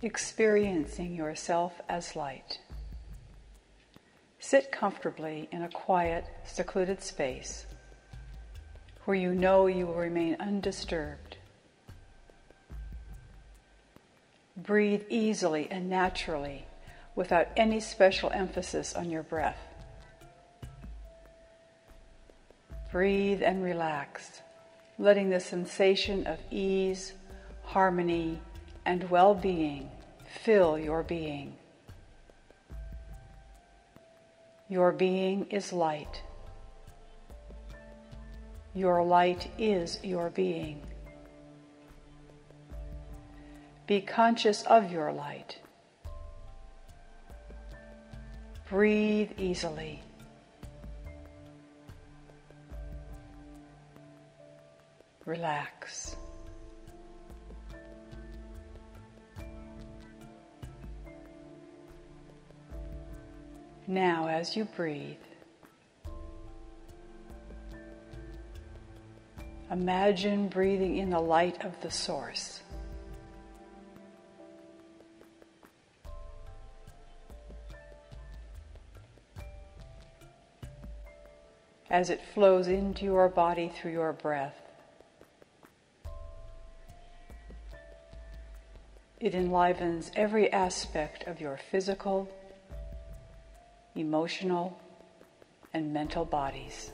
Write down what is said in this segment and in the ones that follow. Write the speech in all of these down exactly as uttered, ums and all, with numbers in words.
experiencing yourself as light. Sit comfortably in a quiet, secluded space where you know you will remain undisturbed. Breathe easily and naturally without any special emphasis on your breath. Breathe and relax, letting the sensation of ease, harmony, and well-being fill your being. Your being is light. Your light is your being. Be conscious of your light. Breathe easily. Relax. Now, as you breathe, imagine breathing in the light of the Source. As it flows into your body through your breath, it enlivens every aspect of your physical, emotional, and mental bodies.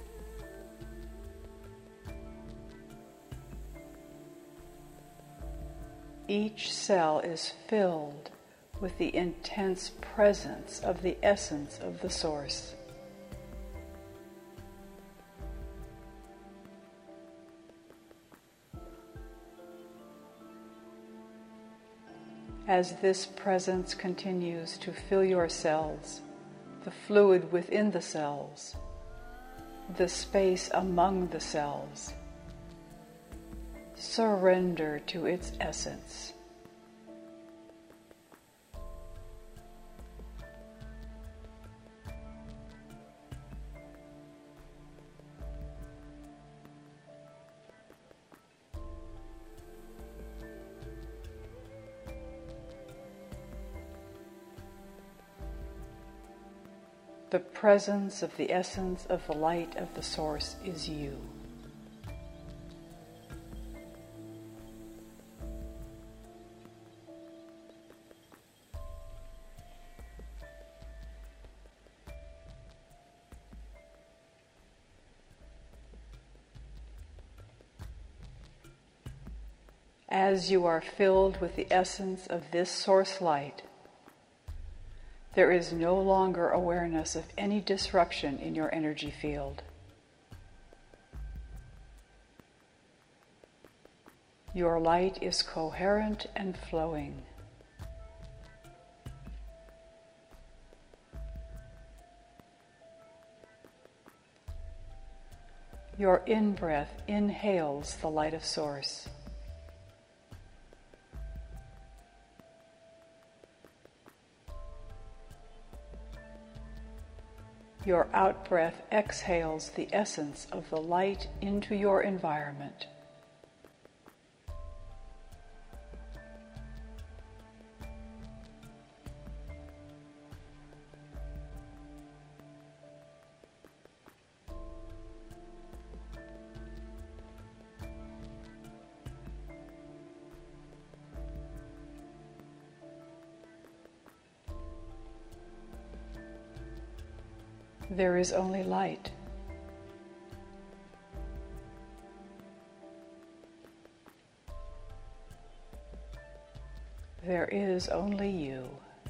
Each cell is filled with the intense presence of the essence of the Source. As this presence continues to fill your cells, the fluid within the cells, the space among the cells, surrender to its essence. The presence of the essence of the light of the Source is you. As you are filled with the essence of this Source light, there is no longer awareness of any disruption in your energy field. Your light is coherent and flowing. Your in-breath inhales the light of Source. Your out-breath exhales the essence of the light into your environment. There is only light. There is only you.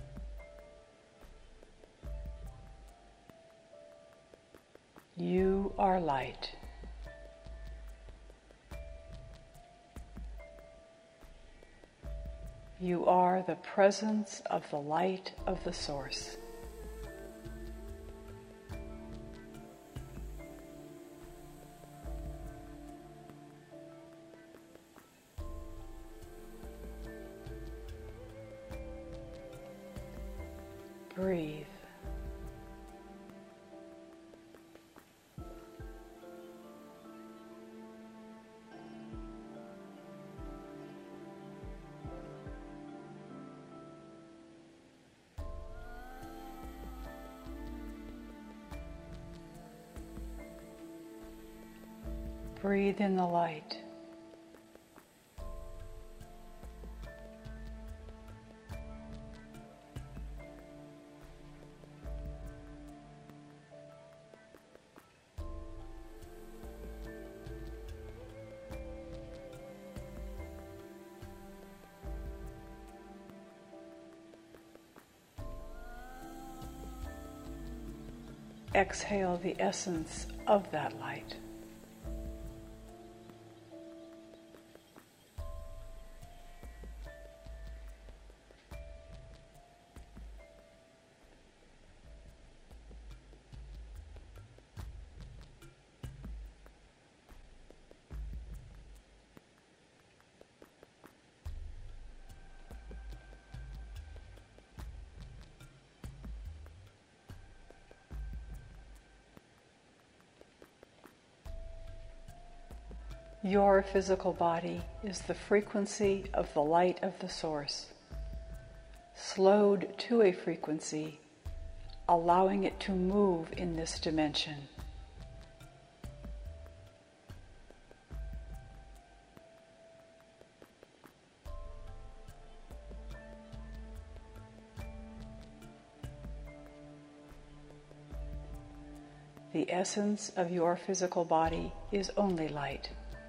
You are light. You are the presence of the light of the Source. Breathe. Breathe in the light. Exhale the essence of that light. Your physical body is the frequency of the light of the Source, slowed to a frequency, allowing it to move in this dimension. The essence of your physical body is only light.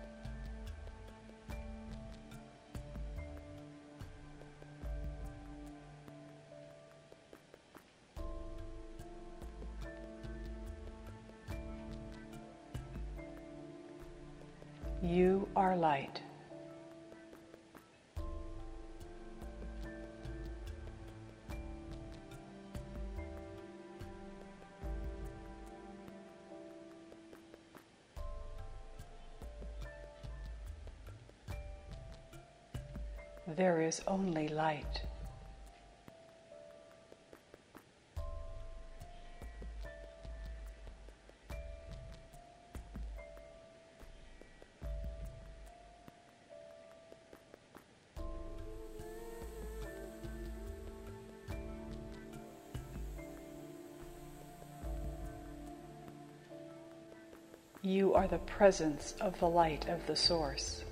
You are light. There is only light. You are the presence of the light of the Source.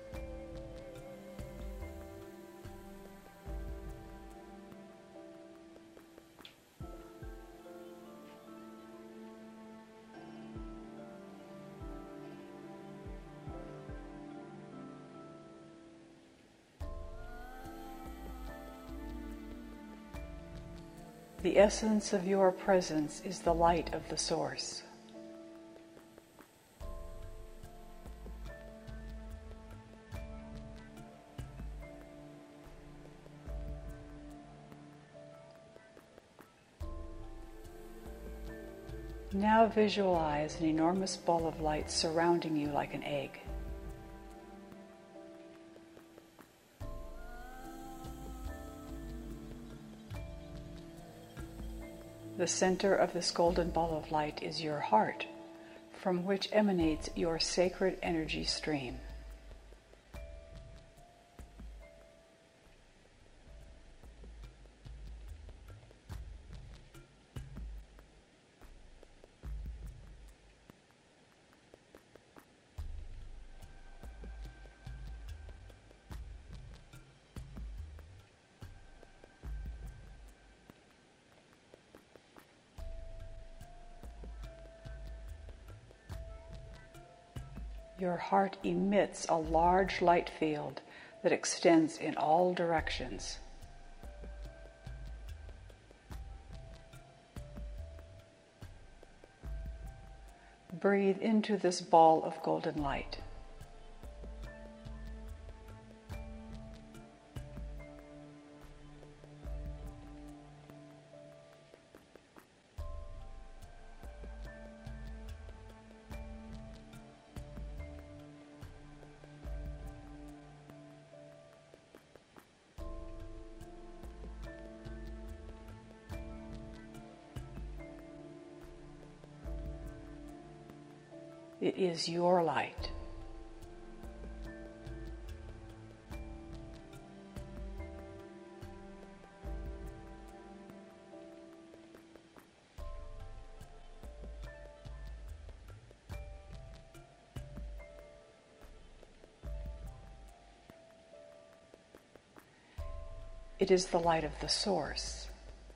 The essence of your presence is the light of the Source. Now visualize an enormous ball of light surrounding you like an egg. The center of this golden ball of light is your heart, from which emanates your sacred energy stream. Your heart emits a large light field that extends in all directions. Breathe into this ball of golden light. It is your light. It is the light of the Source.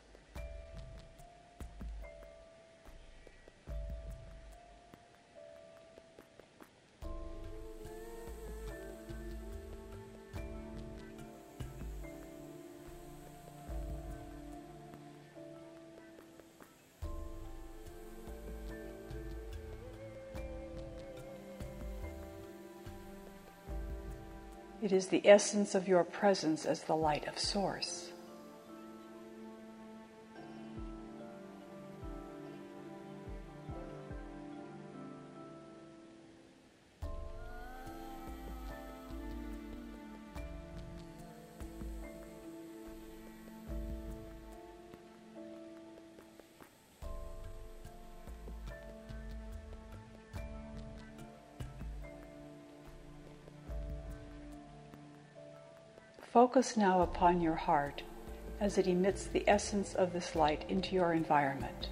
It is the essence of your presence as the light of Source. Focus now upon your heart as it emits the essence of this light into your environment.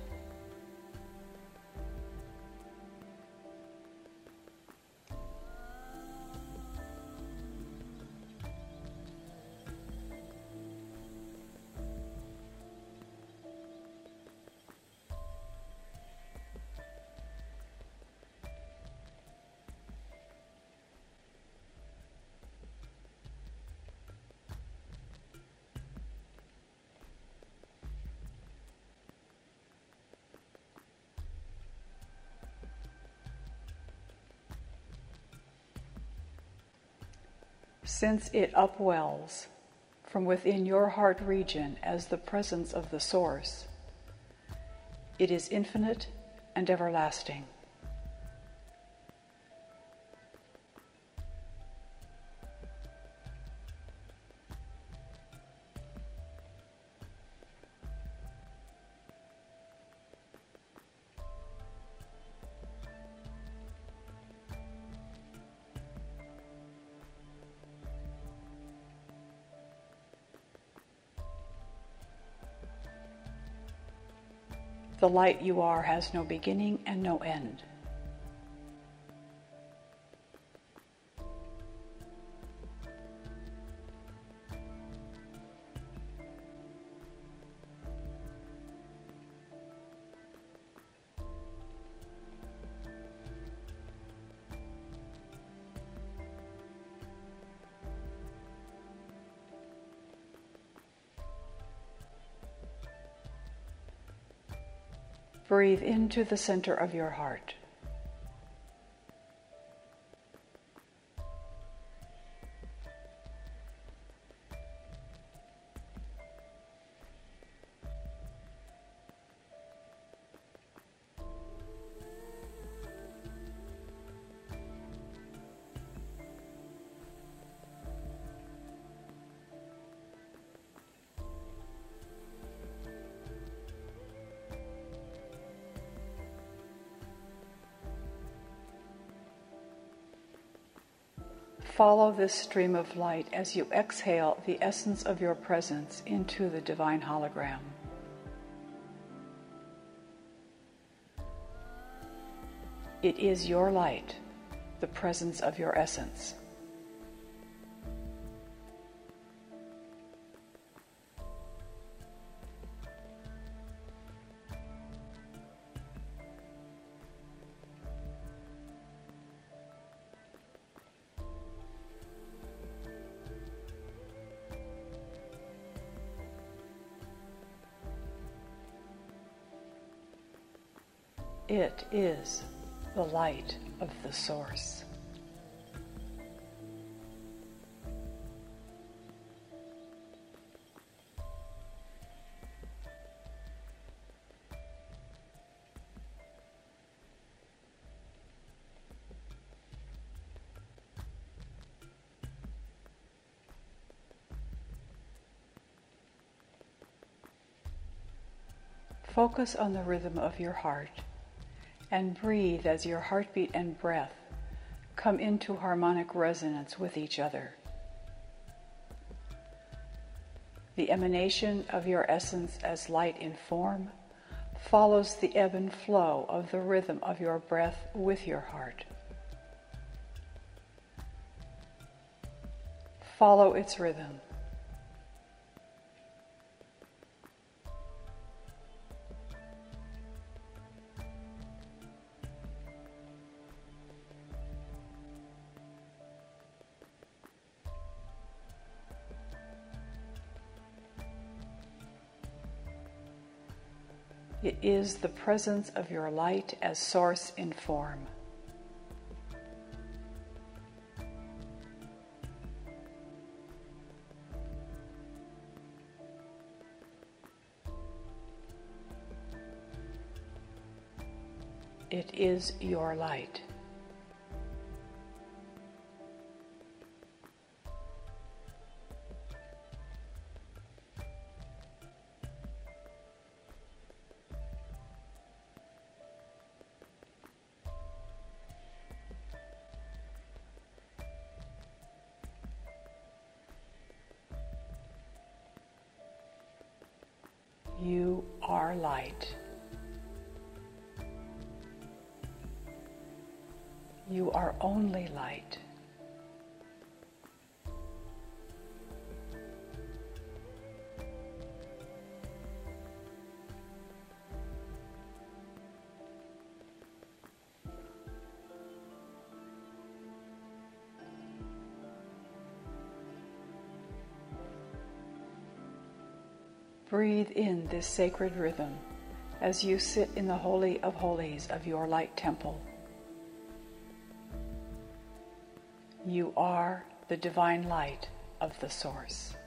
Since it upwells from within your heart region as the presence of the Source, it is infinite and everlasting. The light you are has no beginning and no end. Breathe into the center of your heart. Follow this stream of light as you exhale the essence of your presence into the divine hologram. It is your light, the presence of your essence. It is the light of the Source. Focus on the rhythm of your heart and breathe as your heartbeat and breath come into harmonic resonance with each other. The emanation of your essence as light in form follows the ebb and flow of the rhythm of your breath with your heart. Follow its rhythm. It is the presence of your light as source in form. It is your light. You are light. You are only light. Breathe in this sacred rhythm as you sit in the Holy of Holies of your light temple. You are the divine light of the Source.